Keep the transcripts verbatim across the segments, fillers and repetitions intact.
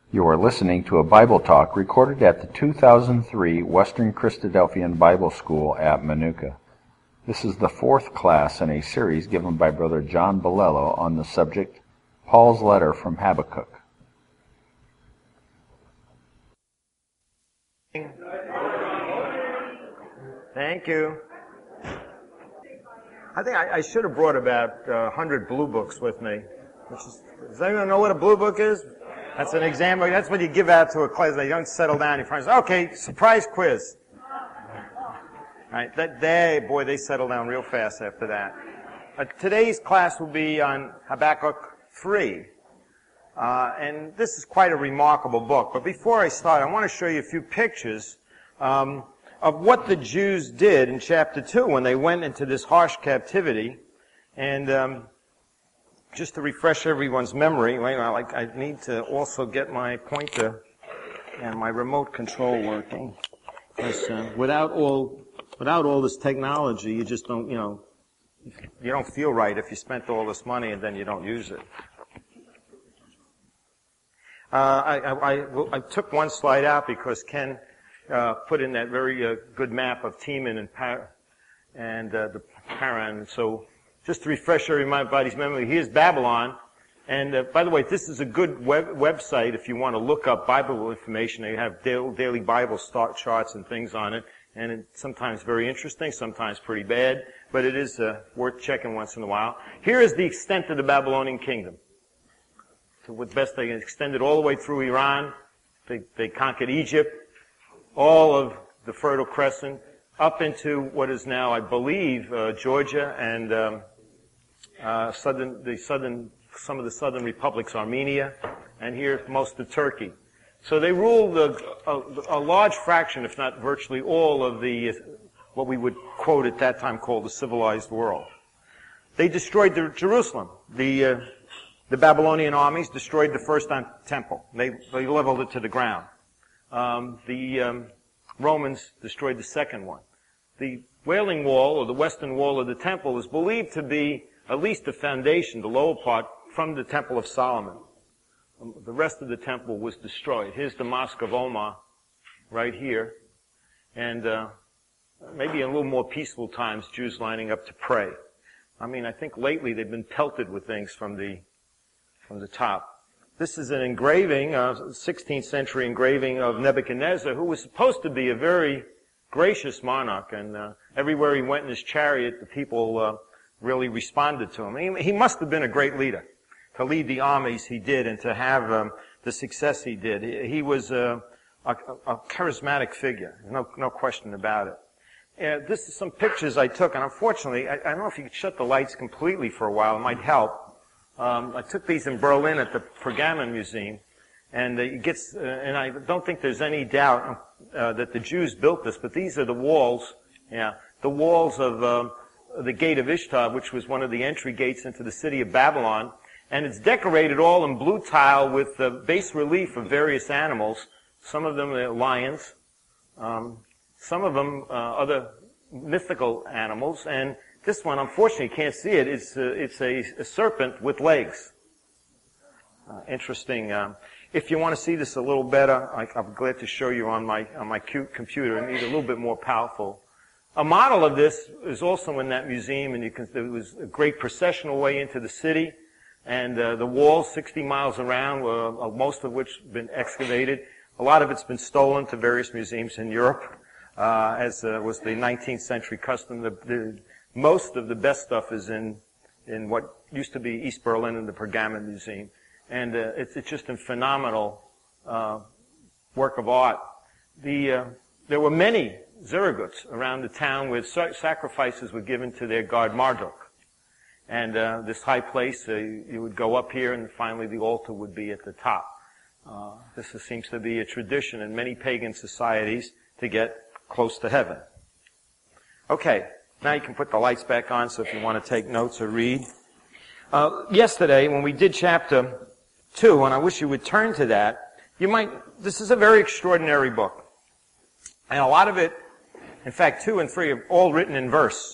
You are listening to a Bible talk recorded at the two thousand three Western Christadelphian Bible School at Manuka. This is the fourth class in a series given by Brother John Bolello on the subject, Paul's Letter from Habakkuk. Thank you. I think I, I should have brought about uh, one hundred blue books with me. Which is, does anyone know what a blue book is? That's an exam book. That's what you give out to a class. They don't settle down. Your friends, okay, surprise quiz. Right, that day, boy, they settle down real fast after that. Uh, today's class will be on Habakkuk three. Uh, and this is quite a remarkable book. But before I start, I want to show you a few pictures um, of what the Jews did in chapter two when they went into this harsh captivity. And um, just to refresh everyone's memory, like I need to also get my pointer and my remote control working. Because uh, without all without all this technology, you just don't, you know, you don't feel right if you spent all this money and then you don't use it. Uh, I, I, I, I took one slide out because Ken uh, put in that very uh, good map of Teman and Par- and uh, the Paran. So just to refresh everybody's memory, here's Babylon. And uh, by the way, this is a good web, website if you want to look up Bible information. They have daily, daily Bible start charts and things on it. And it's sometimes very interesting, sometimes pretty bad. But it is uh, worth checking once in a while. Here is the extent of the Babylonian kingdom. To what best they extended all the way through Iran. They, they conquered Egypt, all of the Fertile Crescent, up into what is now, I believe, uh, Georgia and um, uh, southern, the southern, some of the southern republics, Armenia, and here most of Turkey. So they ruled a, a, a large fraction, if not virtually all, of the what we would quote at that time called the civilized world. They destroyed the, Jerusalem. The uh, the Babylonian armies destroyed the first temple. They, they leveled it to the ground. Um, the um, Romans destroyed the second one. The Wailing Wall, or the western wall of the temple, is believed to be at least the foundation, the lower part, from the Temple of Solomon. Um, the rest of the temple was destroyed. Here's the Mosque of Omar, right here. And uh, maybe in a little more peaceful times, Jews lining up to pray. I mean, I think lately they've been pelted with things from the from the top. This is an engraving, a sixteenth century engraving of Nebuchadnezzar, who was supposed to be a very gracious monarch, and uh, everywhere he went in his chariot, the people uh, really responded to him. He, he must have been a great leader to lead the armies he did and to have um, the success he did. He, he was uh, a, a charismatic figure, no, no question about it. Uh, this is some pictures I took, and unfortunately, I, I don't know if you could shut the lights completely for a while. It might help. Um, I took these in Berlin at the Pergamon Museum, and uh, it gets, uh, and I don't think there's any doubt uh, that the Jews built this, but these are the walls, yeah, the walls of um, the Gate of Ishtar, which was one of the entry gates into the city of Babylon, and it's decorated all in blue tile with the bas relief of various animals. Some of them are lions, um, some of them uh, other mythical animals, and this one, unfortunately, you can't see it. It's, uh, it's a, a serpent with legs. Uh, interesting. Um, if you want to see this a little better, I, I'm glad to show you on my on my cute computer. I need a little bit more powerful. A model of this is also in that museum, and you can. There was a great processional way into the city, and uh, the walls, sixty miles around, were, uh, most of which have been excavated. A lot of it's been stolen to various museums in Europe, uh, as uh, was the nineteenth century custom. The, the Most of the best stuff is in, in what used to be East Berlin in the Pergamon Museum. And uh, it's, it's just a phenomenal uh, work of art. The, uh, there were many zeraguts around the town where sacrifices were given to their god Marduk. And uh, this high place, uh, you would go up here and finally the altar would be at the top. Uh, this is, seems to be a tradition in many pagan societies to get close to heaven. Okay. Now you can put the lights back on, so if you want to take notes or read. Uh, yesterday, when we did chapter two, and I wish you would turn to that, you might, this is a very extraordinary book. And a lot of it, in fact, two and three are all written in verse.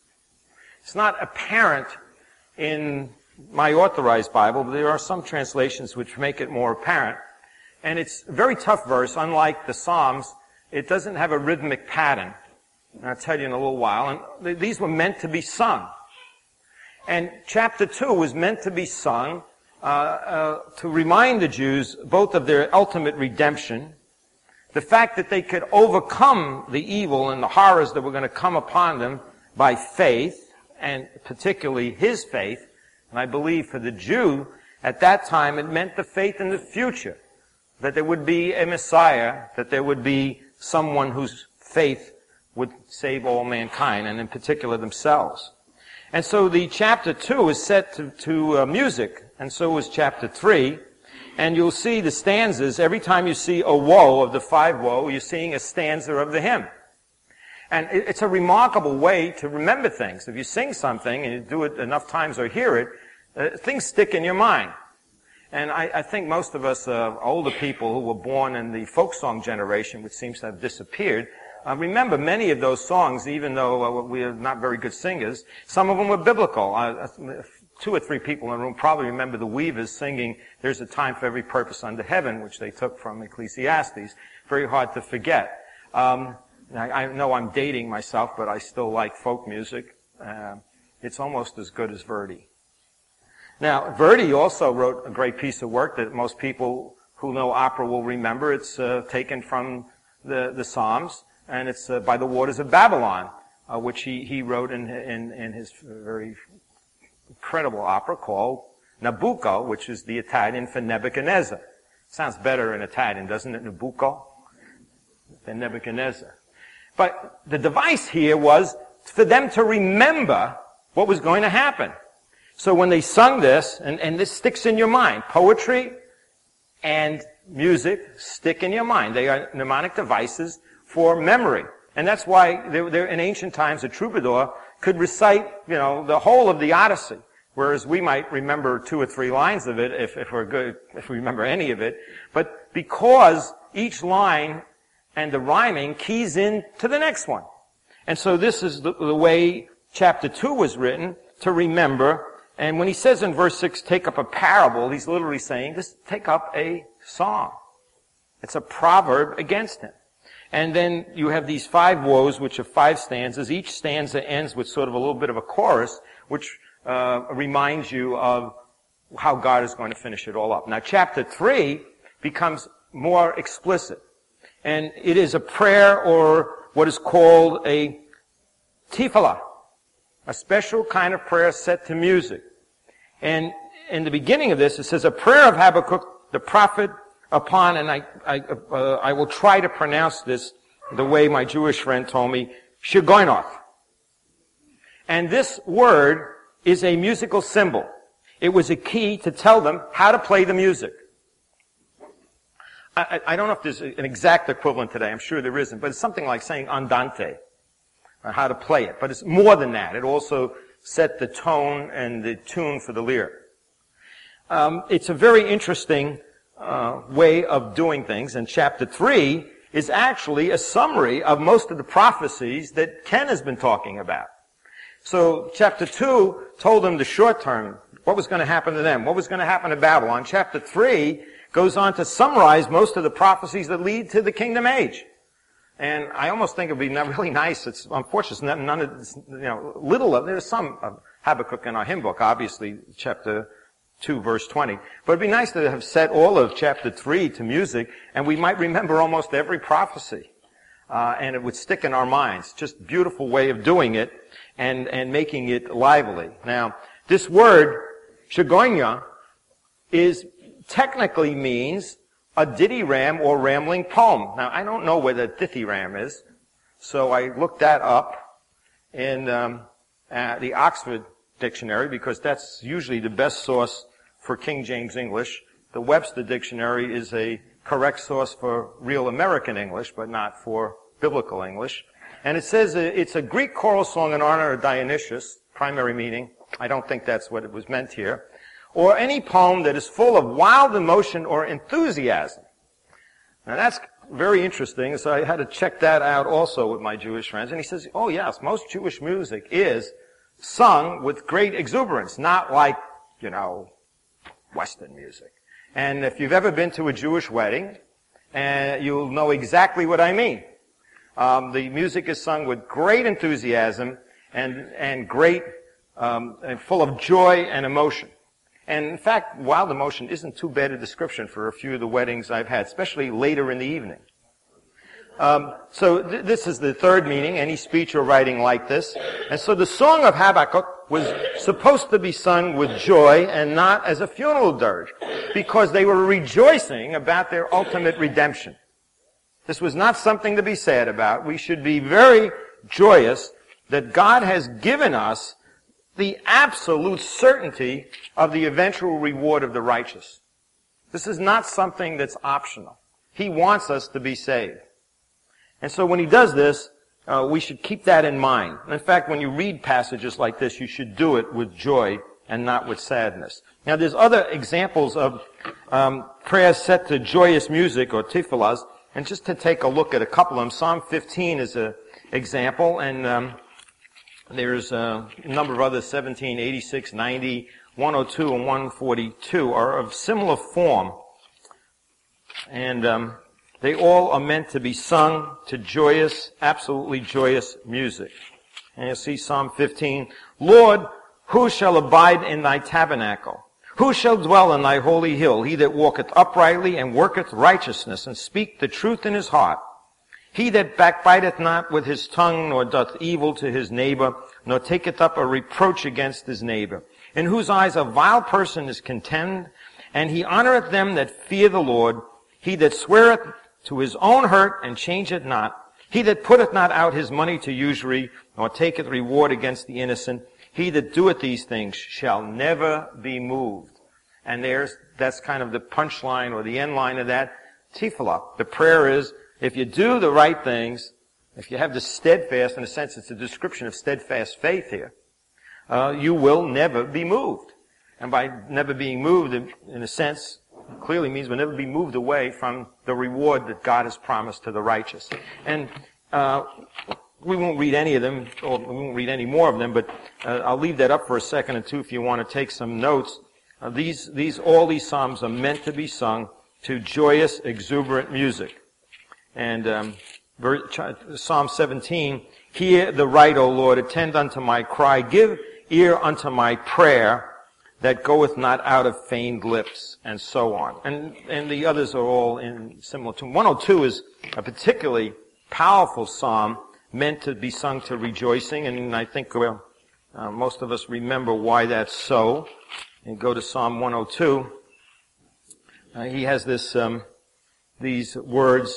It's not apparent in my authorized Bible, but there are some translations which make it more apparent. And it's a very tough verse. Unlike the Psalms, it doesn't have a rhythmic pattern. And I'll tell you in a little while. And th- these were meant to be sung. And chapter two was meant to be sung uh, uh, to remind the Jews both of their ultimate redemption, the fact that they could overcome the evil and the horrors that were going to come upon them by faith, and particularly his faith. And I believe for the Jew, at that time, it meant the faith in the future, that there would be a Messiah, that there would be someone whose faith would save all mankind, and in particular themselves. And so the chapter two is set to, to uh, music, and so is chapter three. And you'll see the stanzas, every time you see a woe of the five woe, you're seeing a stanza of the hymn. And it's a remarkable way to remember things. If you sing something and you do it enough times or hear it, uh, things stick in your mind. And I, I think most of us uh, older people who were born in the folk song generation, which seems to have disappeared, uh, remember many of those songs, even though uh, we are not very good singers. Some of them were biblical. Uh, two or three people in the room probably remember the Weavers singing, "There's a time for every purpose under heaven," which they took from Ecclesiastes. Very hard to forget. Um, I, I know I'm dating myself, but I still like folk music. Uh, it's almost as good as Verdi. Now, Verdi also wrote a great piece of work that most people who know opera will remember. It's uh, taken from the, the Psalms, and it's uh, By the Waters of Babylon, uh, which he, he wrote in, in, in his very incredible opera called Nabucco, which is the Italian for Nebuchadnezzar. Sounds better in Italian, doesn't it, Nabucco, than Nebuchadnezzar. But the device here was for them to remember what was going to happen. So when they sung this, and, and this sticks in your mind, poetry and music stick in your mind. They are mnemonic devices for memory. And that's why they're, they're, in ancient times a troubadour could recite, you know, the whole of the Odyssey, whereas we might remember two or three lines of it if, if we're good, if we remember any of it. But because each line and the rhyming keys in to the next one. And so this is the, the way chapter two was written, to remember. And when he says in verse six, take up a parable, he's literally saying, just take up a song. It's a proverb against him. And then you have these five woes, which are five stanzas. Each stanza ends with sort of a little bit of a chorus, which uh, reminds you of how God is going to finish it all up. Now, chapter three becomes more explicit. And it is a prayer, or what is called a tefillah, a special kind of prayer set to music. And in the beginning of this, it says, a prayer of Habakkuk, the prophet, upon, and I, I, uh, I will try to pronounce this the way my Jewish friend told me, Shegoinoth. And this word is a musical symbol. It was a key to tell them how to play the music. I, I don't know if there's an exact equivalent today. I'm sure there isn't, but it's something like saying andante, or how to play it. But it's more than that. It also set the tone and the tune for the lyre. Um, it's a very interesting uh, way of doing things, and chapter three is actually a summary of most of the prophecies that Ken has been talking about. So chapter two told them the short term, what was going to happen to them, what was going to happen to Babylon. Chapter three goes on to summarize most of the prophecies that lead to the kingdom age. And I almost think it would be not really nice. It's unfortunate. None of this, you know, little of, there's some of Habakkuk in our hymn book, obviously, chapter two, verse twenty. But it'd be nice to have set all of chapter three to music, and we might remember almost every prophecy. Uh, and it would stick in our minds. Just beautiful way of doing it and, and making it lively. Now, this word, Shegoinya, is, technically means a dithyram or rambling poem. Now, I don't know where the dithyram is, so I looked that up in um, uh, the Oxford Dictionary, because that's usually the best source for King James English. The Webster Dictionary is a correct source for real American English, but not for biblical English. And it says it's a Greek choral song in honor of Dionysius, primary meaning. I don't think that's what it was meant here. Or any poem that is full of wild emotion or enthusiasm. Now that's very interesting, so I had to check that out also with my Jewish friends. And he says, oh yes, most Jewish music is sung with great exuberance, not like, you know, Western music. And if you've ever been to a Jewish wedding, uh, you'll know exactly what I mean. Um, the music is sung with great enthusiasm and, and great, um, and full of joy and emotion. And in fact, wild emotion isn't too bad a description for a few of the weddings I've had, especially later in the evening. Um, so th- this is the third meaning, any speech or writing like this. And so the Song of Habakkuk was supposed to be sung with joy and not as a funeral dirge, because they were rejoicing about their ultimate redemption. This was not something to be sad about. We should be very joyous that God has given us the absolute certainty of the eventual reward of the righteous. This is not something that's optional. He wants us to be saved. And so when he does this, uh, we should keep that in mind. In fact, when you read passages like this, you should do it with joy and not with sadness. Now, there's other examples of um, prayers set to joyous music or tefillahs, and just to take a look at a couple of them. Psalm fifteen is an example, and um, there's a number of others, seventeen, eighty-six, ninety, one oh two, and one forty-two are of similar form. And um, they all are meant to be sung to joyous, absolutely joyous music. And you'll see Psalm fifteen, Lord, who shall abide in thy tabernacle? Who shall dwell in thy holy hill? He that walketh uprightly and worketh righteousness, and speak the truth in his heart. He that backbiteth not with his tongue, nor doth evil to his neighbor, nor taketh up a reproach against his neighbor, in whose eyes a vile person is contemned, and he honoreth them that fear the Lord. He that sweareth to his own hurt, and changeth not. He that putteth not out his money to usury, nor taketh reward against the innocent. He that doeth these things shall never be moved. And there's, that's kind of the punchline or the end line of that tefillah. The prayer is, if you do the right things, if you have the steadfast, in a sense it's a description of steadfast faith here, uh, you will never be moved. And by never being moved, in a sense, clearly means we'll never be moved away from the reward that God has promised to the righteous. And uh, we won't read any of them, or we won't read any more of them, but uh, I'll leave that up for a second or two if you want to take some notes. Uh, these, these, all these psalms are meant to be sung to joyous, exuberant music. And um, Psalm seventeen, hear the right, O Lord, attend unto my cry, give ear unto my prayer, that goeth not out of feigned lips, and so on. And and the others are all in similar tune. one oh two is a particularly powerful psalm meant to be sung to rejoicing, and I think well, uh, most of us remember why that's so. And go to Psalm one oh two. Uh, he has this um, these words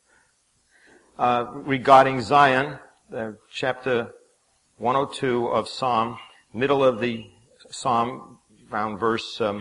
uh, regarding Zion, uh, chapter one oh two of Psalm, middle of the Psalm, around verse um,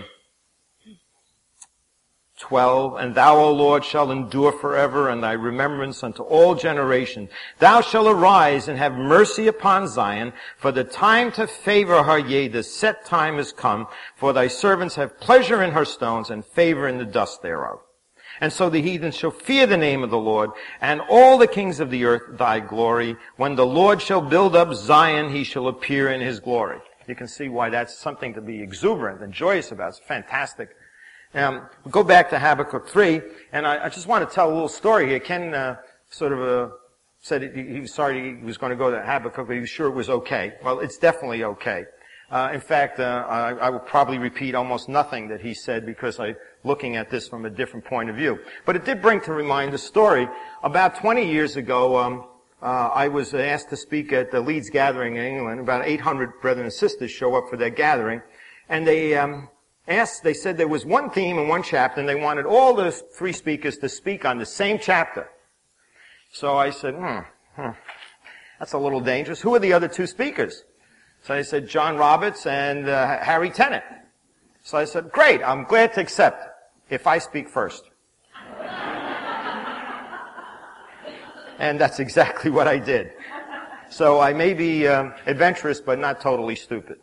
twelve, and thou, O Lord, shalt endure forever, and thy remembrance unto all generations. Thou shalt arise and have mercy upon Zion, for the time to favor her, yea, the set time is come, for thy servants have pleasure in her stones, and favor in the dust thereof. And so the heathen shall fear the name of the Lord, and all the kings of the earth thy glory. When the Lord shall build up Zion, he shall appear in his glory. You can see why that's something to be exuberant and joyous about. It's fantastic. Um, we'll go back to Habakkuk three, and I, I just want to tell a little story here. Ken uh, sort of uh, said he, he was sorry he was going to go to Habakkuk, but he was sure it was okay. Well, it's definitely okay. Uh, in fact, uh, I, I will probably repeat almost nothing that he said because I'm looking at this from a different point of view. But it did bring to mind a story. About twenty years ago, um, uh, I was asked to speak at the Leeds gathering in England. About eight hundred brethren and sisters show up for their gathering, and they um, asked. They said there was one theme in one chapter, and they wanted all the three speakers to speak on the same chapter. So I said, hmm, hmm that's a little dangerous. Who are the other two speakers? So I said, John Roberts and uh, Harry Tennant. So I said, great, I'm glad to accept if I speak first. And that's exactly what I did. So I may be um, adventurous, but not totally stupid.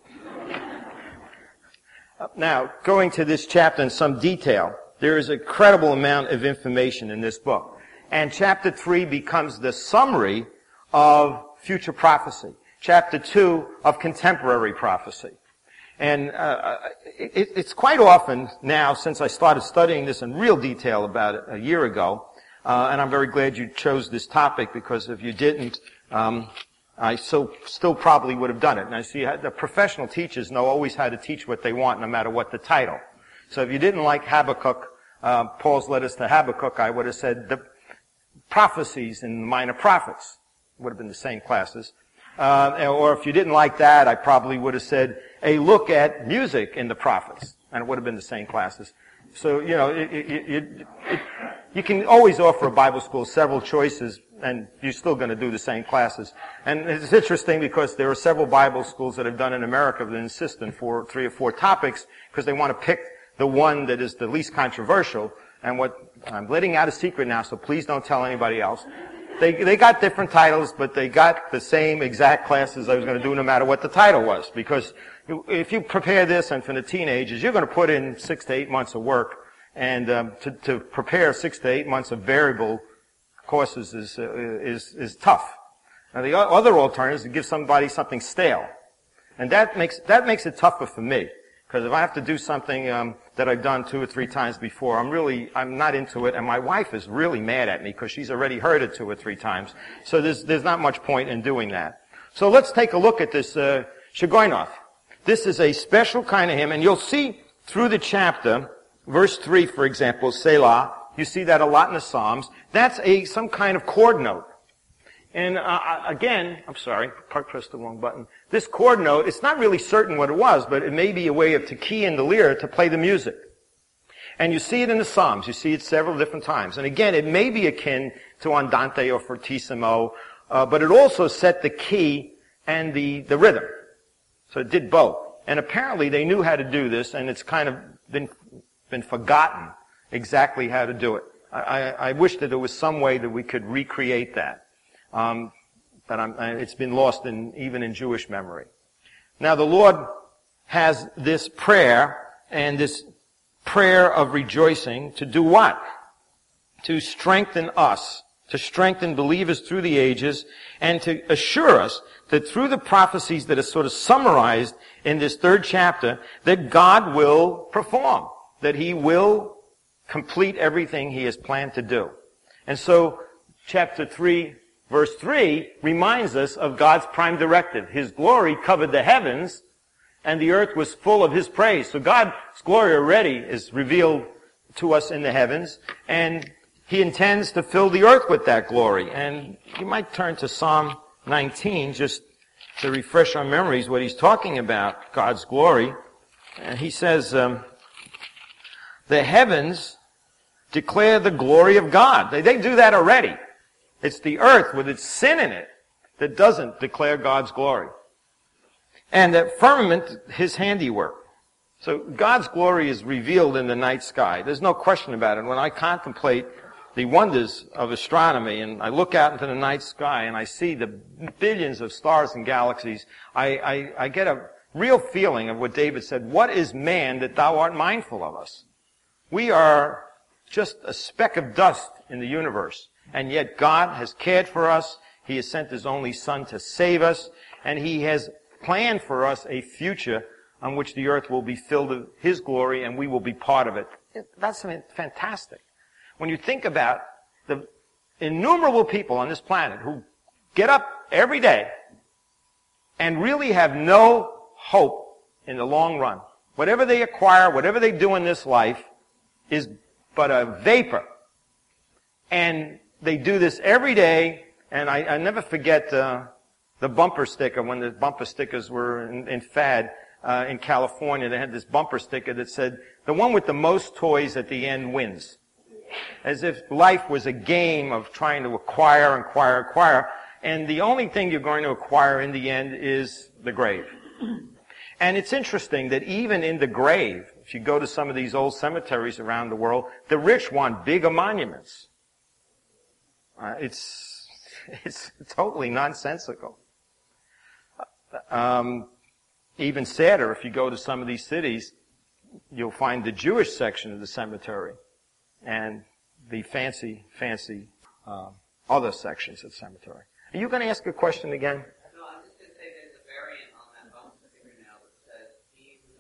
Now, going to this chapter in some detail, there is a incredible amount of information in this book. And chapter three becomes the summary of future prophecy. Chapter two of contemporary prophecy. And uh, it, it's quite often now, since I started studying this in real detail about it a year ago, uh, and I'm very glad you chose this topic, because if you didn't, um, I so still probably would have done it. And I see the professional teachers know always how to teach what they want, no matter what the title. So if you didn't like Habakkuk, uh, Paul's letters to Habakkuk, I would have said the prophecies in the minor prophets. Would have been the same classes. Uh, or if you didn't like that, I probably would have said a look at music in the prophets, and it would have been the same classes. So, you know, it, it, it, it, you can always offer a Bible school several choices, and you're still going to do the same classes. And it's interesting because there are several Bible schools that have done in America that insist on four, three or four topics, because they want to pick the one that is the least controversial. And what, I'm letting out a secret now, so please don't tell anybody else. They, they got different titles, but they got the same exact classes I was going to do no matter what the title was. Because if you prepare this, and for the teenagers, you're going to put in six to eight months of work. And um, to, to prepare six to eight months of variable courses is, uh, is, is tough. Now the other alternative is to give somebody something stale. And that makes, that makes it tougher for me. Because if I have to do something um, that I've done two or three times before, I'm really, I'm not into it, and my wife is really mad at me because she's already heard it two or three times. So there's, there's not much point in doing that. So let's take a look at this uh, Shigionoth. This is a special kind of hymn, and you'll see through the chapter, verse three, for example, Selah. You see that a lot in the Psalms. That's a some kind of chord note. And uh, again, I'm sorry, I pressed the wrong button. This chord note, it's not really certain what it was, but it may be a way of to key in the lyre to play the music. And you see it in the Psalms. You see it several different times. And again, it may be akin to Andante or Fortissimo, uh, but it also set the key and the, the rhythm. So it did both. And apparently they knew how to do this, and it's kind of been, been forgotten exactly how to do it. I, I, I wish that there was some way that we could recreate that. Um, but I'm, it's been lost in, even in Jewish memory. Now the Lord has this prayer, and this prayer of rejoicing to do what? To strengthen us, to strengthen believers through the ages, and to assure us that through the prophecies that are sort of summarized in this third chapter, that God will perform, that He will complete everything He has planned to do. And so, chapter three, verse three reminds us of God's prime directive. His glory covered the heavens, and the earth was full of His praise. So God's glory already is revealed to us in the heavens, and He intends to fill the earth with that glory. And you might turn to Psalm nineteen just to refresh our memories what he's talking about, God's glory. And he says, um, the heavens declare the glory of God. They, they do that already. It's the earth with its sin in it that doesn't declare God's glory. And the firmament, His handiwork. So God's glory is revealed in the night sky. There's no question about it. When I contemplate the wonders of astronomy and I look out into the night sky and I see the billions of stars and galaxies, I, I, I get a real feeling of what David said, what is man that thou art mindful of us? We are just a speck of dust in the universe. And yet God has cared for us. He has sent His only Son to save us. And He has planned for us a future on which the earth will be filled with His glory and we will be part of it. That's fantastic. When you think about the innumerable people on this planet who get up every day and really have no hope in the long run. Whatever they acquire, whatever they do in this life is but a vapor. And they do this every day, and I, I never forget uh, the bumper sticker, when the bumper stickers were in, in fad uh, in California. They had this bumper sticker that said, the one with the most toys at the end wins. As if life was a game of trying to acquire, acquire, acquire, and the only thing you're going to acquire in the end is the grave. And it's interesting that even in the grave, if you go to some of these old cemeteries around the world, the rich want bigger monuments. Uh, it's, it's totally nonsensical. Um, even sadder, if you go to some of these cities, you'll find the Jewish section of the cemetery and the fancy, fancy uh, other sections of the cemetery. Are you going to ask a question again? No, I'm just going to say there's a variant on that bumper sticker now that says, he who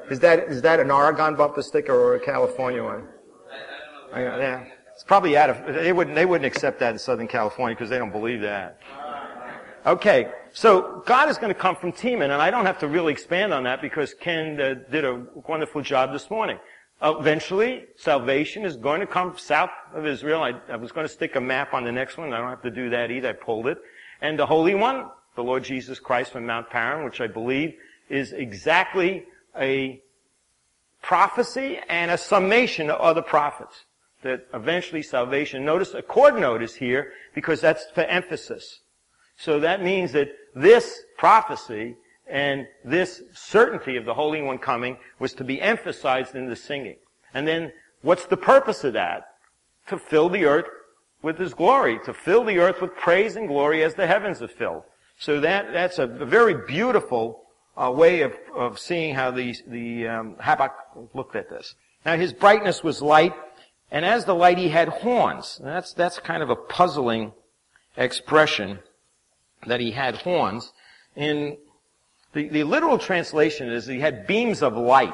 Is that is that an Oregon bumper sticker or a California one? I don't know. Yeah, it's probably out of. They wouldn't they wouldn't accept that in Southern California because they don't believe that. Okay, so God is going to come from Teman, and I don't have to really expand on that because Ken uh, did a wonderful job this morning. Uh, eventually, salvation is going to come south of Israel. I, I was going to stick a map on the next one. I don't have to do that either. I pulled it. And the Holy One, the Lord Jesus Christ from Mount Paran, which I believe is exactly a prophecy and a summation of other prophets. That eventually salvation, notice a chord note is here because that's for emphasis. So that means that this prophecy and this certainty of the Holy One coming was to be emphasized in the singing. And then, what's the purpose of that? To fill the earth with His glory, to fill the earth with praise and glory as the heavens are filled. So that that's a very beautiful uh, way of, of seeing how the the um, Habakkuk looked at this. Now, his brightness was light, and as the light, he had horns. And that's that's kind of a puzzling expression, that he had horns. In the, the literal translation is he had beams of light.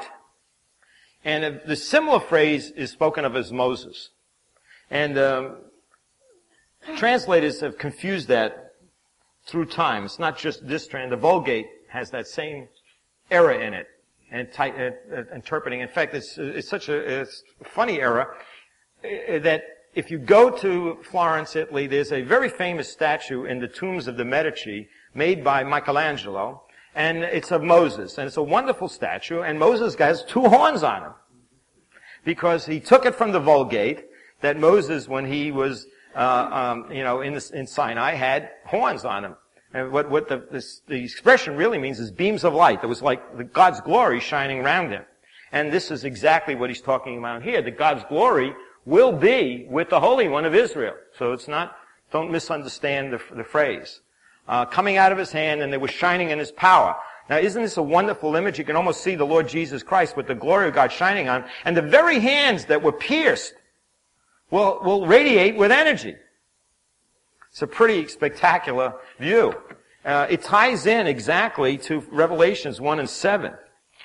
And the similar phrase is spoken of as Moses. And um, translators have confused that through time. It's not just this trend. The Vulgate has that same error in it, and ty- uh, uh, interpreting. In fact, it's, it's such a, it's a funny error uh, that if you go to Florence, Italy, there's a very famous statue in the tombs of the Medici made by Michelangelo, and it's of Moses. And it's a wonderful statue, and Moses has two horns on him. Because he took it from the Vulgate, that Moses, when he was, uh, um, you know, in, the, in Sinai, had horns on him. And what, what the, this, the expression really means is beams of light. It was like the God's glory shining around him. And this is exactly what he's talking about here, that God's glory will be with the Holy One of Israel. So it's not, don't misunderstand the, the phrase. Uh, coming out of his hand, and they were shining in his power. Now, isn't this a wonderful image? You can almost see the Lord Jesus Christ with the glory of God shining on him. And the very hands that were pierced will, will radiate with energy. It's a pretty spectacular view. Uh, it ties in exactly to Revelations one and seven,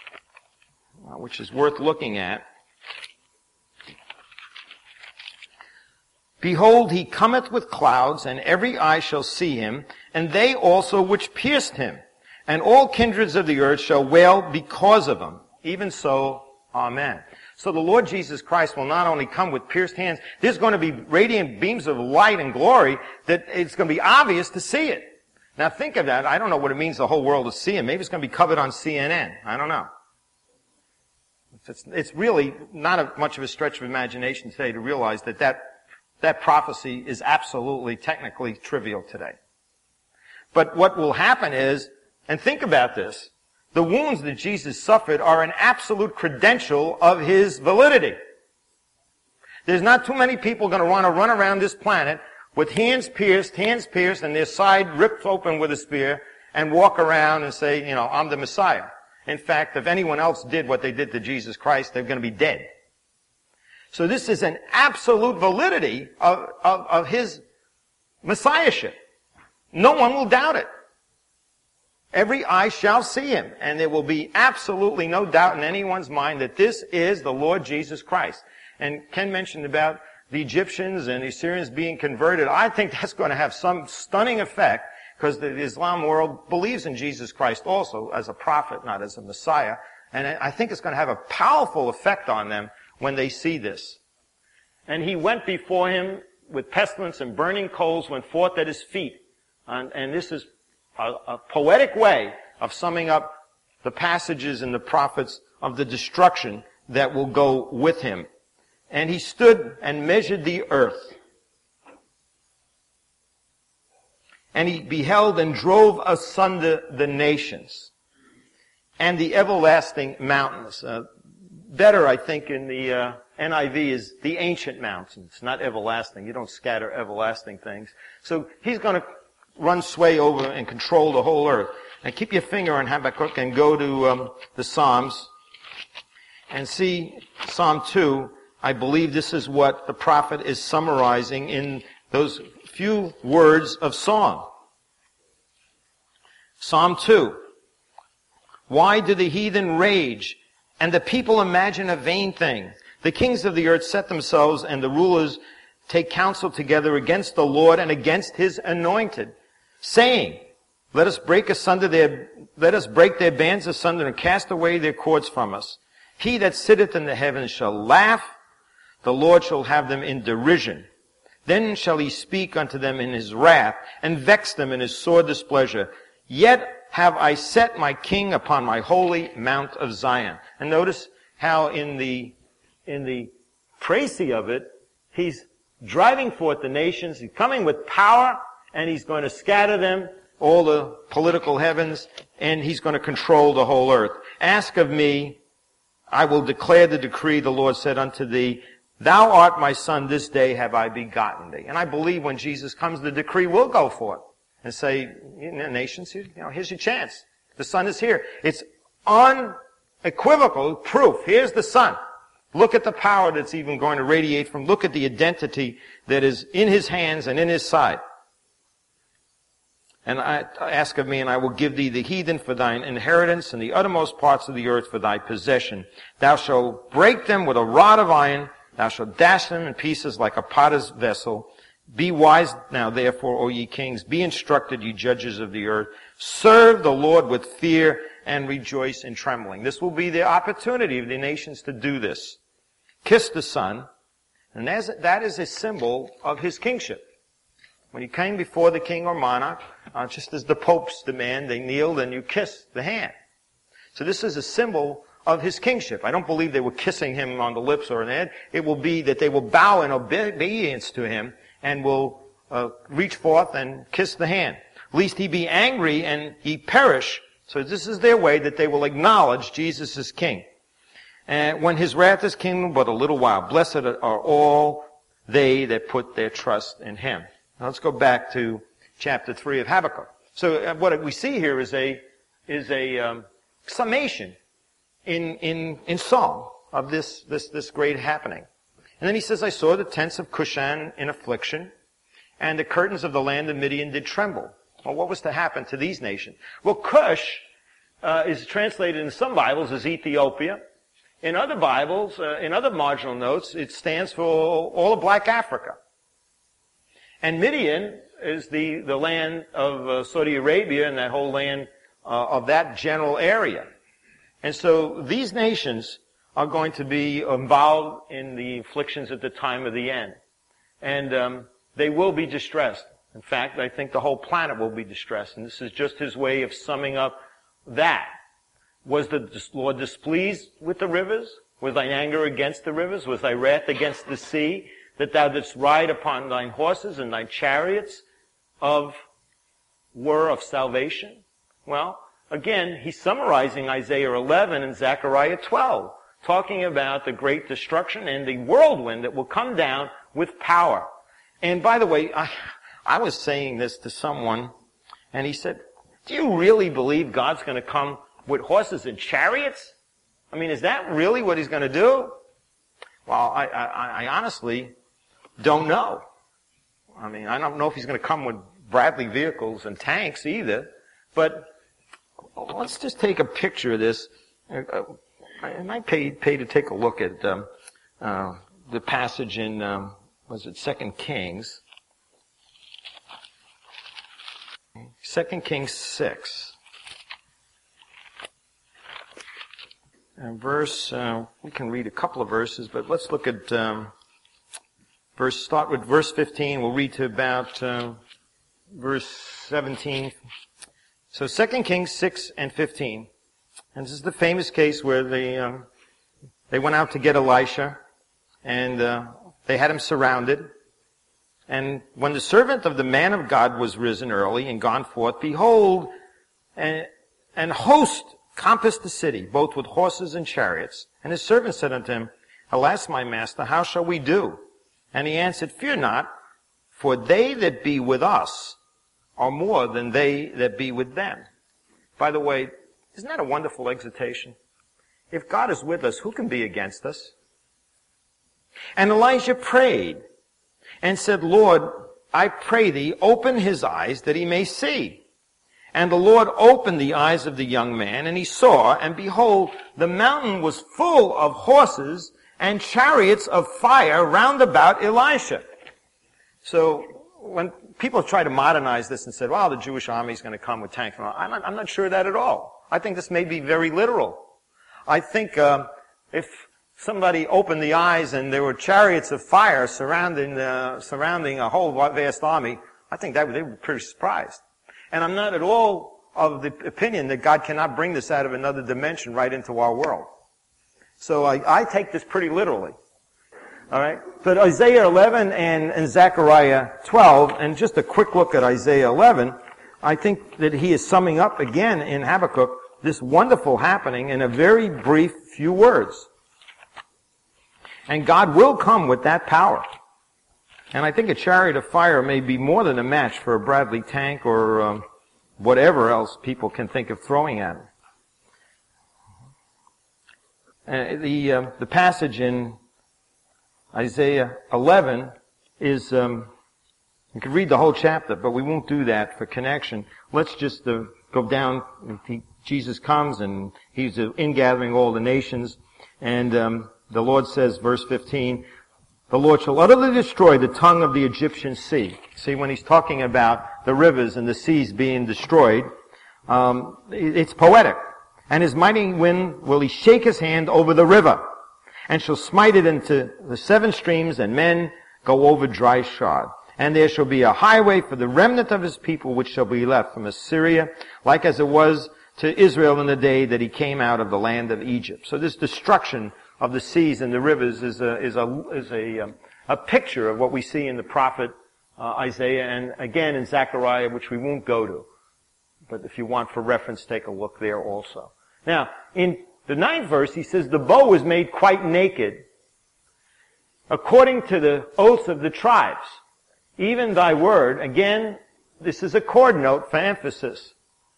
uh, which is worth looking at. Behold, he cometh with clouds, and every eye shall see him, and they also which pierced him. And all kindreds of the earth shall wail because of him. Even so, amen. So the Lord Jesus Christ will not only come with pierced hands, there's going to be radiant beams of light and glory that it's going to be obvious to see it. Now think of that. I don't know what it means the whole world to see him. Maybe it's going to be covered on C N N. I don't know. It's, it's really not a, much of a stretch of imagination today to realize that that That prophecy is absolutely, technically trivial today. But what will happen is, and think about this, the wounds that Jesus suffered are an absolute credential of his validity. There's not too many people going to want to run around this planet with hands pierced, hands pierced, and their side ripped open with a spear, and walk around and say, you know, I'm the Messiah. In fact, if anyone else did what they did to Jesus Christ, they're going to be dead. So this is an absolute validity of, of, of his messiahship. No one will doubt it. Every eye shall see him, and there will be absolutely no doubt in anyone's mind that this is the Lord Jesus Christ. And Ken mentioned about the Egyptians and the Assyrians being converted. I think that's going to have some stunning effect, because the Islam world believes in Jesus Christ also as a prophet, not as a Messiah. And I think it's going to have a powerful effect on them when they see this. And he went before him with pestilence and burning coals, went forth at his feet. And, and this is a, a poetic way of summing up the passages in the prophets of the destruction that will go with him. And he stood and measured the earth. And he beheld and drove asunder the nations and the everlasting mountains. Uh, better, I think, in the uh, N I V is the ancient mountains, not everlasting. You don't scatter everlasting things. So he's going to run sway over and control the whole earth. And keep your finger on Habakkuk and go to um, the Psalms and see Psalm two. I believe this is what the prophet is summarizing in those few words of song. Psalm two. Why do the heathen rage and the people imagine a vain thing. The kings of the earth set themselves, and the rulers take counsel together against the Lord and against his anointed, saying, Let us break asunder their, let us break their bands asunder and cast away their cords from us. He that sitteth in the heavens shall laugh, the Lord shall have them in derision. Then shall he speak unto them in his wrath, and vex them in his sore displeasure. Yet have I set my king upon my holy mount of Zion. And notice how in the, in the précis of it, he's driving forth the nations, he's coming with power, and he's going to scatter them, all the political heavens, and he's going to control the whole earth. Ask of me, I will declare the decree, the Lord said unto thee, Thou art my son, this day have I begotten thee. And I believe when Jesus comes, the decree will go forth and say, you know, nations, you know, here's your chance. The son is here. It's unequivocal proof. Here's the son. Look at the power that's even going to radiate from. Look at the identity that is in his hands and in his side. And I ask of me, and I will give thee the heathen for thine inheritance, and the uttermost parts of the earth for thy possession. Thou shalt break them with a rod of iron. Thou shalt dash them in pieces like a potter's vessel. Be wise now, therefore, O ye kings. Be instructed, ye judges of the earth. Serve the Lord with fear and rejoice in trembling. This will be the opportunity of the nations to do this. Kiss the Son, and that is a symbol of his kingship. When you came before the king or monarch, uh, just as the popes demand, they kneeled and you kiss the hand. So this is a symbol of his kingship. I don't believe they were kissing him on the lips or on the head. It will be that they will bow in obedience to him and will uh, reach forth and kiss the hand. Lest he be angry and he perish. So this is their way that they will acknowledge Jesus as king. And when his wrath is kindled but a little while, blessed are all they that put their trust in him. Now let's go back to chapter three of Habakkuk. So what we see here is a is a um, summation in in in song of this this this great happening. And then he says, I saw the tents of Cushan in affliction, and the curtains of the land of Midian did tremble. Well, what was to happen to these nations? Well, Cush uh, is translated in some Bibles as Ethiopia. In other Bibles, uh, in other marginal notes, it stands for all of Black Africa. And Midian is the, the land of uh, Saudi Arabia and that whole land uh, of that general area. And so these nations are going to be involved in the afflictions at the time of the end. And um, they will be distressed. In fact, I think the whole planet will be distressed. And this is just his way of summing up that. Was the Lord displeased with the rivers? Was thine anger against the rivers? Was thy wrath against the sea? That thou didst ride upon thine horses and thy chariots of were of salvation? Well, again, he's summarizing Isaiah eleven and Zechariah twelve, talking about the great destruction and the whirlwind that will come down with power. And by the way, I, I was saying this to someone, and he said, do you really believe God's going to come with horses and chariots? I mean, is that really what he's going to do? Well, I, I, I honestly don't know. I mean, I don't know if he's going to come with Bradley vehicles and tanks either. But let's just take a picture of this. I might pay, pay to take a look at um, uh, the passage in, um, was it Second Kings? Second Kings six. And verse, uh, we can read a couple of verses, but let's look at um, verse. Start with verse fifteen. We'll read to about uh, verse seventeen. So, Second Kings six and fifteen, and this is the famous case where they um, they went out to get Elisha, and uh, they had him surrounded. And when the servant of the man of God was risen early and gone forth, behold, an, an host compassed the city, both with horses and chariots. And his servant said unto him, Alas, my master, how shall we do? And he answered, Fear not, for they that be with us are more than they that be with them. By the way, isn't that a wonderful exhortation? If God is with us, who can be against us? And Elijah prayed and said, Lord, I pray thee, open his eyes that he may see. And the Lord opened the eyes of the young man, and he saw, and behold, the mountain was full of horses and chariots of fire round about Elisha. So when people try to modernize this and said, well, the Jewish army is going to come with tanks, I'm not, I'm not sure of that at all. I think this may be very literal. I think uh, if somebody opened the eyes and there were chariots of fire surrounding uh, surrounding a whole vast army, I think that they would be pretty surprised. And I'm not at all of the opinion that God cannot bring this out of another dimension right into our world. So I, I take this pretty literally. All right? But Isaiah eleven and, and Zechariah twelve, and just a quick look at Isaiah eleven, I think that he is summing up again in Habakkuk this wonderful happening in a very brief few words. And God will come with that power. And I think a chariot of fire may be more than a match for a Bradley tank or um, whatever else people can think of throwing at him. Uh, the uh, the passage in Isaiah eleven is, um, you could read the whole chapter, but we won't do that for connection. Let's just uh, go down. He, Jesus comes and he's uh, ingathering all the nations, and um, the Lord says, verse fifteen, the Lord shall utterly destroy the tongue of the Egyptian sea. See, when he's talking about the rivers and the seas being destroyed, um, it's poetic. And his mighty wind will he shake his hand over the river, and shall smite it into the seven streams, and men go over dry shod. And there shall be a highway for the remnant of his people, which shall be left from Assyria, like as it was to Israel in the day that he came out of the land of Egypt. So this destruction of the seas and the rivers is a is a is a um, a picture of what we see in the prophet uh, Isaiah, and again in Zechariah, which we won't go to. But if you want for reference, take a look there also. Now, in the ninth verse, he says, the bow was made quite naked, according to the oaths of the tribes. Even thy word, again, this is a chord note for emphasis.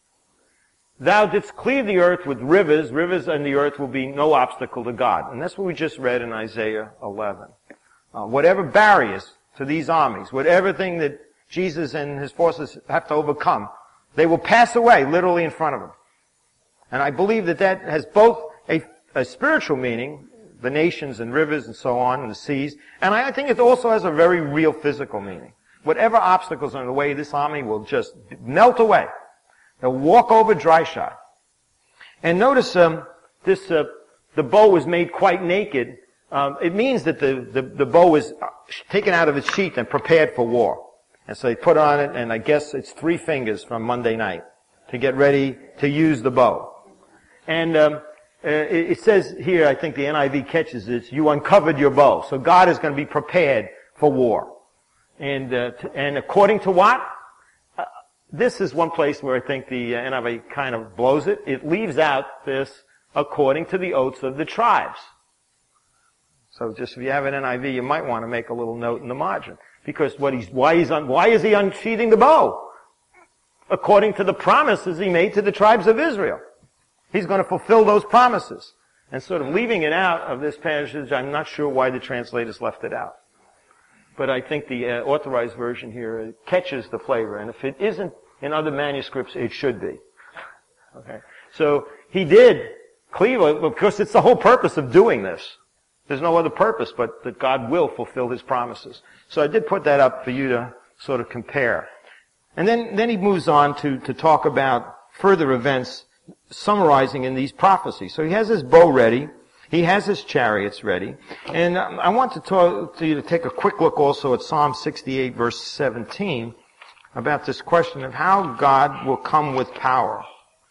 Thou didst cleave the earth with rivers. Rivers and the earth will be no obstacle to God. And that's what we just read in Isaiah eleven. Uh, whatever barriers to these armies, whatever thing that Jesus and his forces have to overcome, they will pass away literally in front of them. And I believe that that has both a, a spiritual meaning, the nations and rivers and so on, and the seas, and I think it also has a very real physical meaning. Whatever obstacles are in the way, this army will just melt away. They'll walk over dry shod. And notice um, this: uh, the bow was made quite naked. Um, it means that the, the the bow is taken out of its sheath and prepared for war. And so they put on it, and I guess it's three fingers from Monday night to get ready to use the bow. And um, uh, it, it says here, I think the N I V catches this: you uncovered your bow. So God is going to be prepared for war. And uh, t- and according to what? This is one place where I think the N I V kind of blows it. It leaves out this, according to the oaths of the tribes. So just if you have an N I V, you might want to make a little note in the margin. Because what he's, why he's un, why is he unsheathing the bow? According to the promises he made to the tribes of Israel. He's going to fulfill those promises. And sort of leaving it out of this passage, I'm not sure why the translators left it out. But I think the uh, authorized version here catches the flavor. And if it isn't in other manuscripts, it should be. Okay. So he did cleave it, because it's the whole purpose of doing this. There's no other purpose but that God will fulfill his promises. So I did put that up for you to sort of compare. And then, then he moves on to, to talk about further events summarizing in these prophecies. So he has his bow ready. He has his chariots ready. And I want to talk to you to take a quick look also at Psalm sixty-eight, verse seventeen, about this question of how God will come with power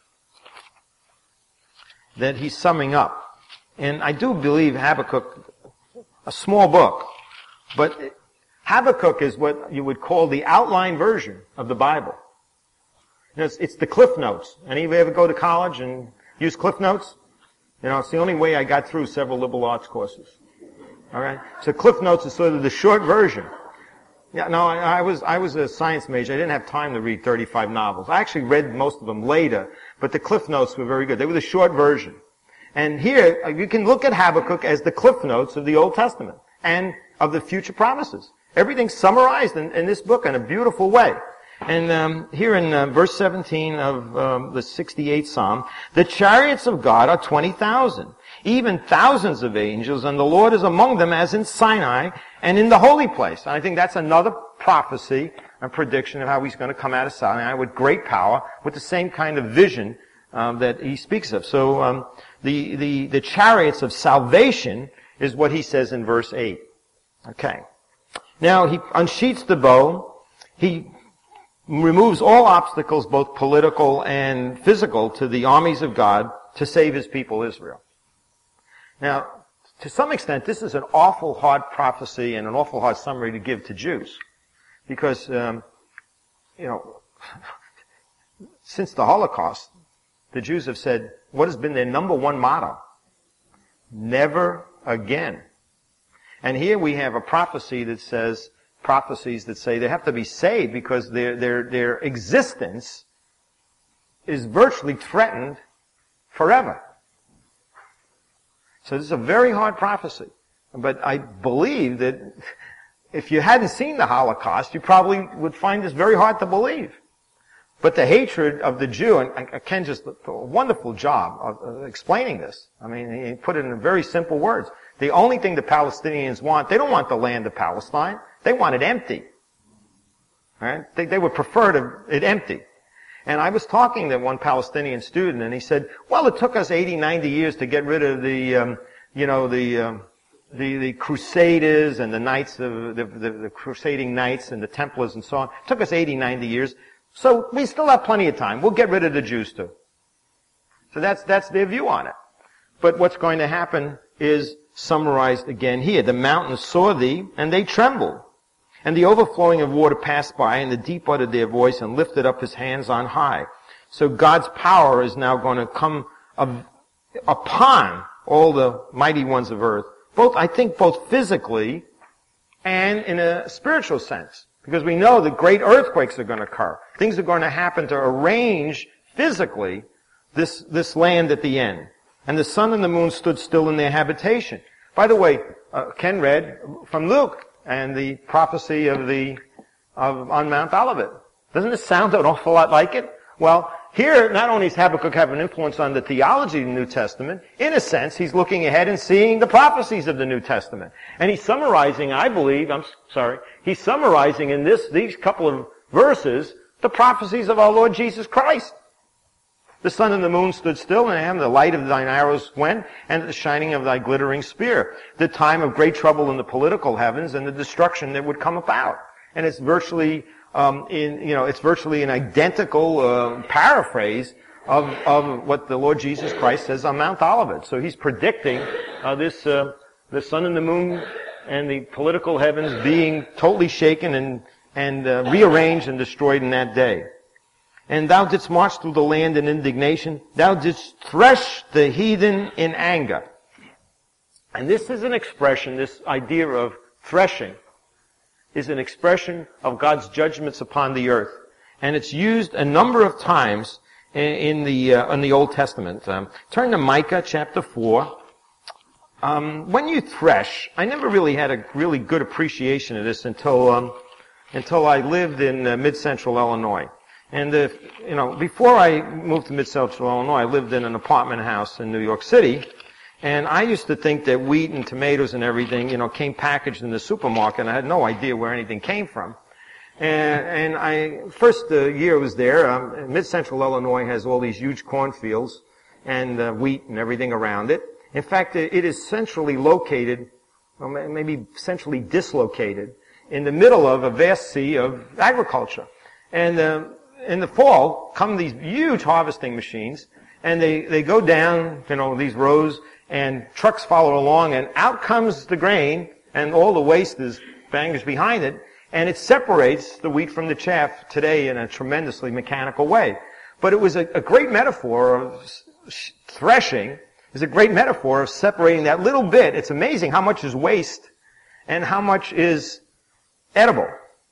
that he's summing up. And I do believe Habakkuk, a small book, but Habakkuk is what you would call the outline version of the Bible. You know, it's, it's the Cliff Notes. Any of you ever go to college and use Cliff Notes? You know, it's the only way I got through several liberal arts courses. All right? So Cliff Notes is sort of the short version. Yeah, no, I, I was I was a science major. I didn't have time to read thirty-five novels. I actually read most of them later, but the Cliff Notes were very good. They were the short version. And here, you can look at Habakkuk as the Cliff Notes of the Old Testament and of the future promises. Everything's summarized in, in this book in a beautiful way. And um, here in uh, verse seventeen of um, the sixty-eighth Psalm, the chariots of God are twenty thousand, even thousands of angels, and the Lord is among them as in Sinai and in the holy place. And I think that's another prophecy, a prediction of how he's going to come out of Sinai with great power, with the same kind of vision um, that he speaks of. So um, the, the, the chariots of salvation is what he says in verse eight. Okay. Now he unsheaths the bow. He removes all obstacles, both political and physical, to the armies of God to save his people Israel. Now, to some extent, this is an awful hard prophecy and an awful hard summary to give to Jews. Because, um, you know, since the Holocaust, the Jews have said, what has been their number one motto? Never again. And here we have a prophecy that says, prophecies that say they have to be saved because their, their, their existence is virtually threatened forever. So this is a very hard prophecy. But I believe that if you hadn't seen the Holocaust, you probably would find this very hard to believe. But the hatred of the Jew, and Ken just did a wonderful job of explaining this. I mean, he put it in very simple words. The only thing the Palestinians want, they don't want the land of Palestine. They want it empty. Right? They, they would prefer to, it empty. And I was talking to one Palestinian student, and he said, well, it took us eighty, ninety years to get rid of the, um, you know, the, um, the, the Crusaders and the Knights of, the, the, the Crusading Knights and the Templars and so on. It took us eighty, ninety years. So we still have plenty of time. We'll get rid of the Jews too. So that's, that's their view on it. But what's going to happen is summarized again here. The mountains saw thee, and they trembled. And the overflowing of water passed by, and the deep uttered their voice and lifted up his hands on high. So God's power is now going to come of, upon all the mighty ones of earth, both, I think, both physically and in a spiritual sense. Because we know that great earthquakes are going to occur. Things are going to happen to arrange physically this, this land at the end. And the sun and the moon stood still in their habitation. By the way, uh, Ken read from Luke and the prophecy of the, of, on Mount Olivet. Doesn't it sound an awful lot like it? Well, here, not only does Habakkuk have an influence on the theology of the New Testament, in a sense, he's looking ahead and seeing the prophecies of the New Testament. And he's summarizing, I believe, I'm sorry, he's summarizing in this, these couple of verses, the prophecies of our Lord Jesus Christ. The sun and the moon stood still, and the light of thine arrows went, and the shining of thy glittering spear. The time of great trouble in the political heavens and the destruction that would come about. And it's virtually, um, in, you know, it's virtually an identical uh, paraphrase of, of what the Lord Jesus Christ says on Mount Olivet. So he's predicting uh, this, uh, the sun and the moon and the political heavens being totally shaken and, and uh, rearranged and destroyed in that day. And thou didst march through the land in indignation. Thou didst thresh the heathen in anger. And this is an expression, this idea of threshing, is an expression of God's judgments upon the earth. And it's used a number of times in, in the uh, in the Old Testament. Um, turn to Micah chapter four. Um, when you thresh, I never really had a really good appreciation of this until um, until I lived in uh, mid-central Illinois. And, uh, you know, before I moved to mid-central Illinois, I lived in an apartment house in New York City. And I used to think that wheat and tomatoes and everything, you know, came packaged in the supermarket, and I had no idea where anything came from. And, and I, first uh, year I was there, um, mid-central Illinois has all these huge cornfields and uh, wheat and everything around it. In fact, it, it is centrally located, well, maybe centrally dislocated, in the middle of a vast sea of agriculture. And, uh, in the fall, come these huge harvesting machines, and they, they go down, you know, these rows, and trucks follow along, and out comes the grain, and all the waste is bangers behind it, and it separates the wheat from the chaff today in a tremendously mechanical way. But it was a, a great metaphor of threshing, is a great metaphor of separating that little bit. It's amazing how much is waste and how much is edible.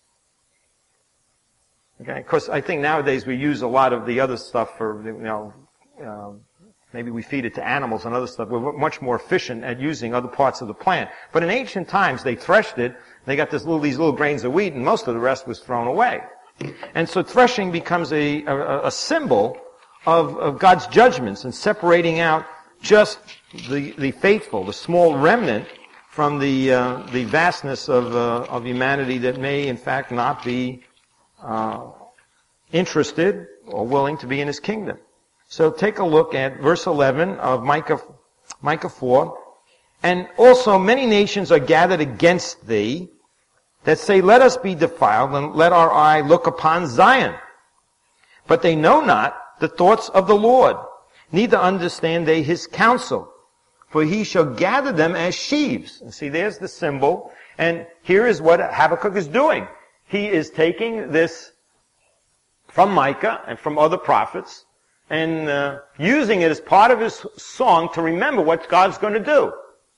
Okay, of course, I think nowadays we use a lot of the other stuff for, you know, uh, maybe we feed it to animals and other stuff. We're much more efficient at using other parts of the plant. But in ancient times, they threshed it. They got this little, these little grains of wheat, and most of the rest was thrown away. And so threshing becomes a, a, a symbol of, of God's judgments and separating out just the, the faithful, the small remnant, from the uh, the vastness of uh, of humanity that may in fact not be uh, interested or willing to be in His kingdom. So take a look at verse eleven of Micah Micah four. And also many nations are gathered against thee, that say, let us be defiled, and let our eye look upon Zion. But they know not the thoughts of the Lord, neither understand they His counsel. For He shall gather them as sheaves. And see, there's the symbol. And here is what Habakkuk is doing. He is taking this from Micah and from other prophets and uh, using it as part of his song to remember what God's going to do.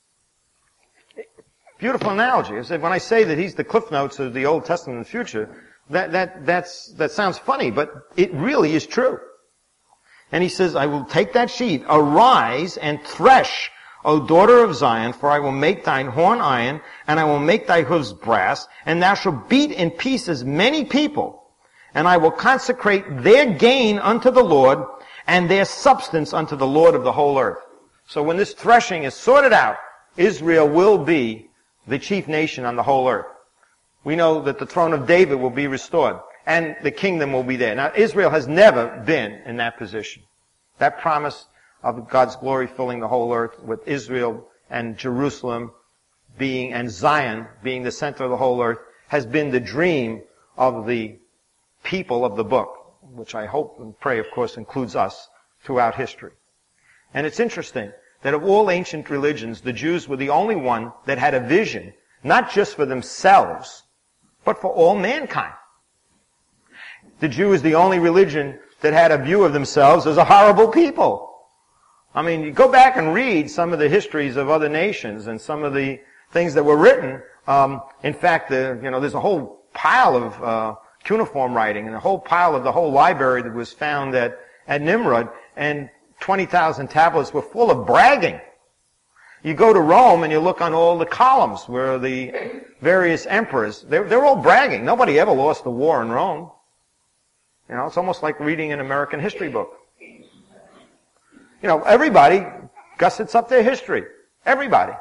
Beautiful analogy. I said, when I say that he's the Cliff Notes of the Old Testament in the future, that, that, that's, that sounds funny, but it really is true. And he says, I will take that sheaf, arise and thresh, O daughter of Zion, for I will make thine horn iron, and I will make thy hoofs brass, and thou shalt beat in pieces many people, and I will consecrate their gain unto the Lord, and their substance unto the Lord of the whole earth. So when this threshing is sorted out, Israel will be the chief nation on the whole earth. We know that the throne of David will be restored, and the kingdom will be there. Now, Israel has never been in that position. That promise of God's glory filling the whole earth, with Israel and Jerusalem being, and Zion being the center of the whole earth, has been the dream of the people of the book, which I hope and pray, of course, includes us throughout history. And it's interesting that of all ancient religions, the Jews were the only one that had a vision, not just for themselves, but for all mankind. The Jew is the only religion that had a view of themselves as a horrible people. I mean, you go back and read some of the histories of other nations and some of the things that were written. Um, in fact, the, you know, there's a whole pile of uh, cuneiform writing and a whole pile of the whole library that was found at, at Nimrod, and twenty thousand tablets were full of bragging. You go to Rome and you look on all the columns where the various emperors, they're, they're all bragging. Nobody ever lost a war in Rome. You know, it's almost like reading an American history book. You know, everybody gussets up their history. Everybody.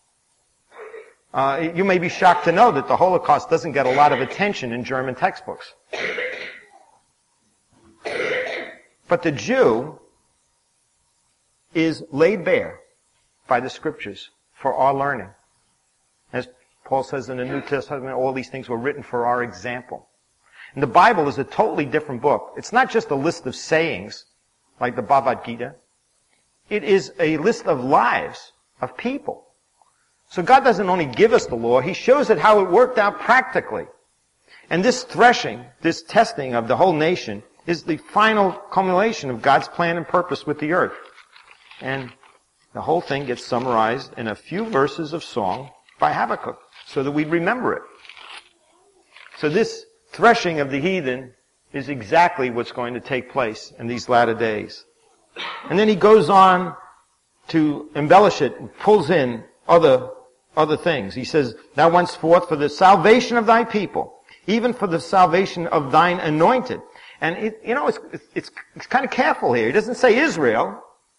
Uh, you may be shocked to know that the Holocaust doesn't get a lot of attention in German textbooks. But the Jew is laid bare by the Scriptures for our learning. As Paul says in the New Testament, all these things were written for our example. And the Bible is a totally different book. It's not just a list of sayings, like the Bhagavad Gita. It is a list of lives of people. So God doesn't only give us the law, He shows it how it worked out practically. And this threshing, this testing of the whole nation, is the final culmination of God's plan and purpose with the earth. And the whole thing gets summarized in a few verses of song by Habakkuk, so that we remember it. So this threshing of the heathen is exactly what's going to take place in these latter days. And then he goes on to embellish it and pulls in other, other things. He says, thou wentest forth for the salvation of thy people, even for the salvation of thine anointed. And it, you know, it's, it's, it's kind of careful here. He doesn't say Israel.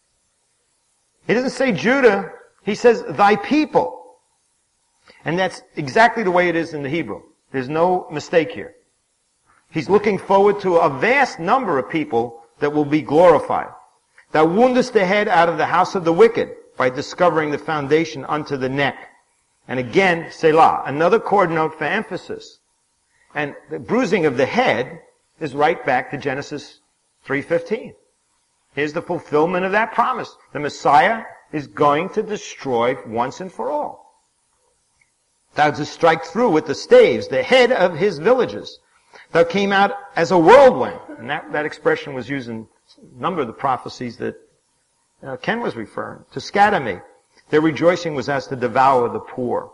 He doesn't say Judah. He says thy people. And that's exactly the way it is in the Hebrew. There's no mistake here. He's looking forward to a vast number of people that will be glorified. Thou woundest the head out of the house of the wicked by discovering the foundation unto the neck. And again, Selah, another chord note for emphasis. And the bruising of the head is right back to Genesis three fifteen. Here's the fulfillment of that promise. The Messiah is going to destroy once and for all. Thou didst strike through with the staves the head of his villages. Thou came out as a whirlwind. And that, that expression was used in a number of the prophecies that uh, Ken was referring to. Scatter me. Their rejoicing was as to devour the poor.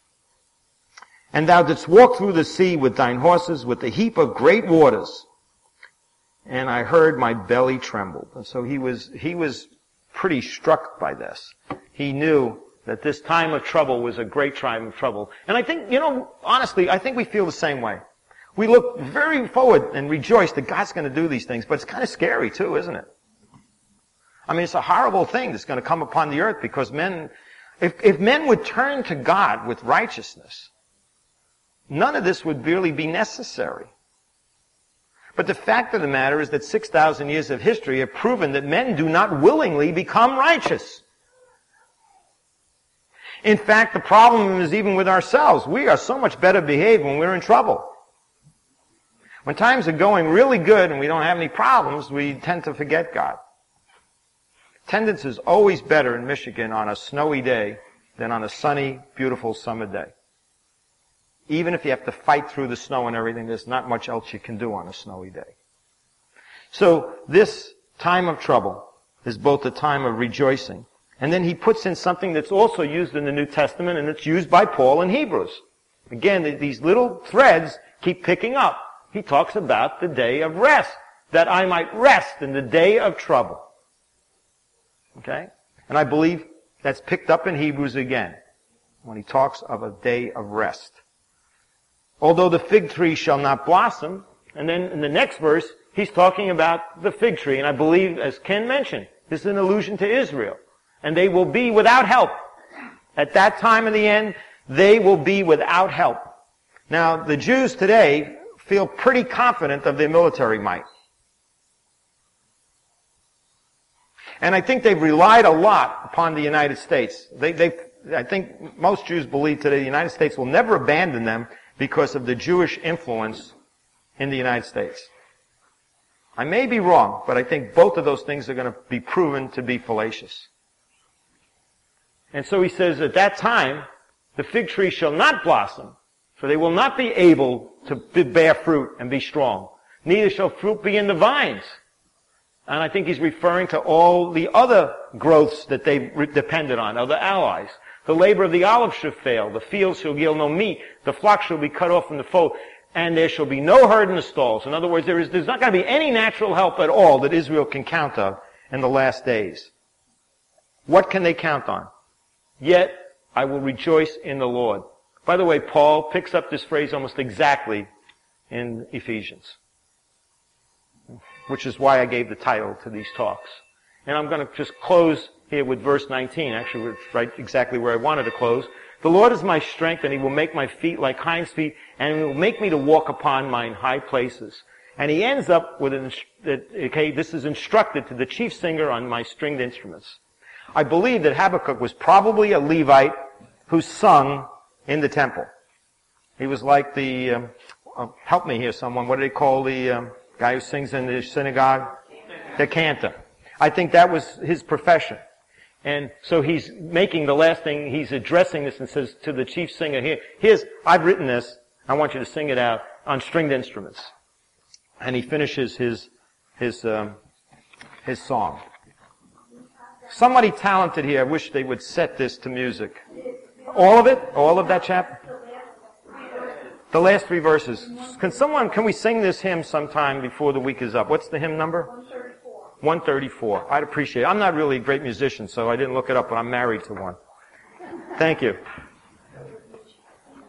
And thou didst walk through the sea with thine horses, with the heap of great waters. And I heard my belly tremble. And so he was, he was pretty struck by this. He knew that this time of trouble was a great time of trouble. And I think, you know, honestly, I think we feel the same way. We look very forward and rejoice that God's going to do these things, but it's kind of scary too, isn't it? I mean, it's a horrible thing that's going to come upon the earth because men, if, if men would turn to God with righteousness, none of this would really be necessary. But the fact of the matter is that six thousand years of history have proven that men do not willingly become righteous. In fact, the problem is even with ourselves. We are so much better behaved when we're in trouble. When times are going really good and we don't have any problems, we tend to forget God. Attendance is always better in Michigan on a snowy day than on a sunny, beautiful summer day. Even if you have to fight through the snow and everything, there's not much else you can do on a snowy day. So this time of trouble is both a time of rejoicing. And then he puts in something that's also used in the New Testament, and it's used by Paul in Hebrews. Again, these little threads keep picking up. He talks about the day of rest, that I might rest in the day of trouble. Okay? And I believe that's picked up in Hebrews again, when he talks of a day of rest. Although the fig tree shall not blossom, and then in the next verse, he's talking about the fig tree, and I believe, as Ken mentioned, this is an allusion to Israel. And they will be without help. At that time of the end, they will be without help. Now, the Jews today feel pretty confident of their military might. And I think they've relied a lot upon the United States. They, they, I think most Jews believe today the United States will never abandon them because of the Jewish influence in the United States. I may be wrong, but I think both of those things are going to be proven to be fallacious. And so he says, at that time, the fig tree shall not blossom, for they will not be able to bear fruit and be strong. Neither shall fruit be in the vines. And I think he's referring to all the other growths that they depended on, other allies. The labor of the olive shall fail. The fields shall yield no meat. The flock shall be cut off from the fold. And there shall be no herd in the stalls. In other words, there is, there's not going to be any natural help at all that Israel can count on in the last days. What can they count on? Yet I will rejoice in the Lord. By the way, Paul picks up this phrase almost exactly in Ephesians, which is why I gave the title to these talks. And I'm going to just close here with verse nineteen. Actually, it's right exactly where I wanted to close. The Lord is my strength, and he will make my feet like hinds' feet, and he will make me to walk upon mine high places. And he ends up with an, okay, this is instructed to the chief singer on my stringed instruments. I believe that Habakkuk was probably a Levite who sung in the temple. He was like the, um, uh, help me here someone, what do they call the um, guy who sings in the synagogue? The cantor. I think that was his profession. And so he's making the last thing, he's addressing this and says to the chief singer, here, here's, I've written this, I want you to sing it out on stringed instruments. And he finishes his, his, um, his song. Somebody talented here, I wish they would set this to music. All of it? All of that chapter? The last three verses. Can someone, can we sing this hymn sometime before the week is up? What's the hymn number? one thirty-four. one thirty-four. I'd appreciate it. I'm not really a great musician, so I didn't look it up, but I'm married to one. Thank you.